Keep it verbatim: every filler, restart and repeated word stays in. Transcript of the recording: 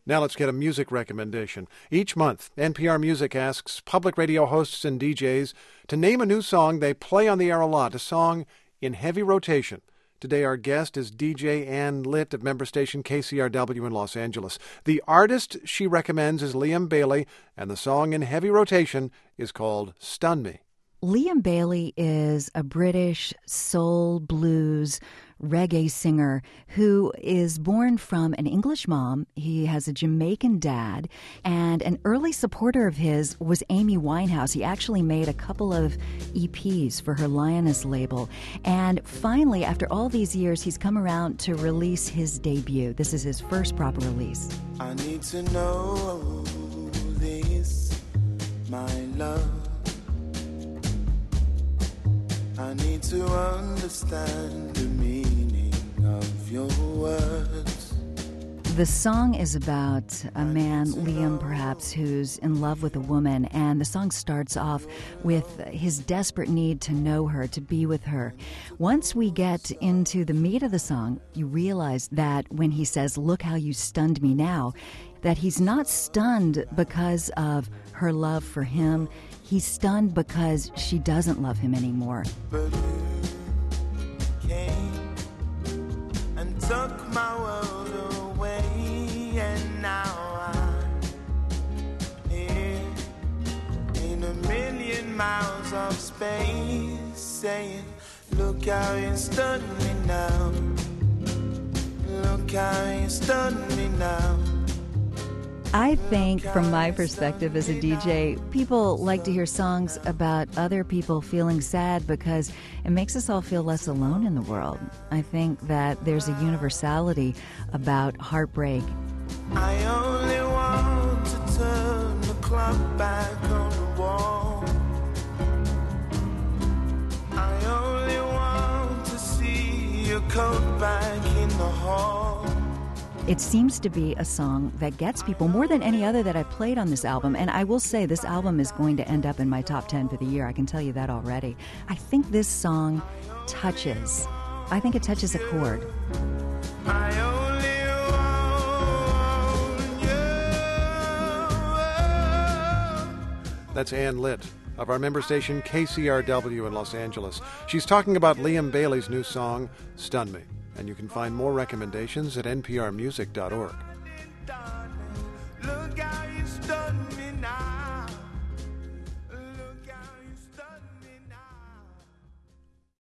Now let's get a music recommendation. Each month, N P R Music asks public radio hosts and D Js to name a new song they play on the air a lot, a song in heavy rotation. Today our guest is D J Ann Litt of member station K C R W in Los Angeles. The artist she recommends is Liam Bailey, and the song in heavy rotation is called Stun Me. Liam Bailey is a British soul, blues, reggae singer who is born from an English mom. He has a Jamaican dad, and an early supporter of his was Amy Winehouse. He actually made a couple of E Ps for her Lioness label. And finally, after all these years, he's come around to release his debut. This is his first proper release. I need to know this, my love. I need to understand the meaning of your words. The song is about a man, Liam perhaps, who's in love with a woman, and the song starts off with his desperate need to know her, to be with her. Once we get into the meat of the song, you realize that when he says, "Look how you stunned me now," that he's not stunned because of her love for him. He's stunned because she doesn't love him anymore. But you came and took my world away, and now I'm here in a million miles of space, saying, look how you stunned me now. Look how you stunned me now. I think, from my perspective as a D J, people like to hear songs about other people feeling sad because it makes us all feel less alone in the world. I think that there's a universality about heartbreak. I only want to turn the clock back on the wall. I only want to see your coat back in the hall. It seems to be a song that gets people more than any other that I've played on this album. And I will say this album is going to end up in my top ten for the year. I can tell you that already. I think this song touches. I think it touches a chord. I only want you. That's Ann Litt of our member station K C R W in Los Angeles. She's talking about Liam Bailey's new song, Stun Me. And you can find more recommendations at N P R music dot org.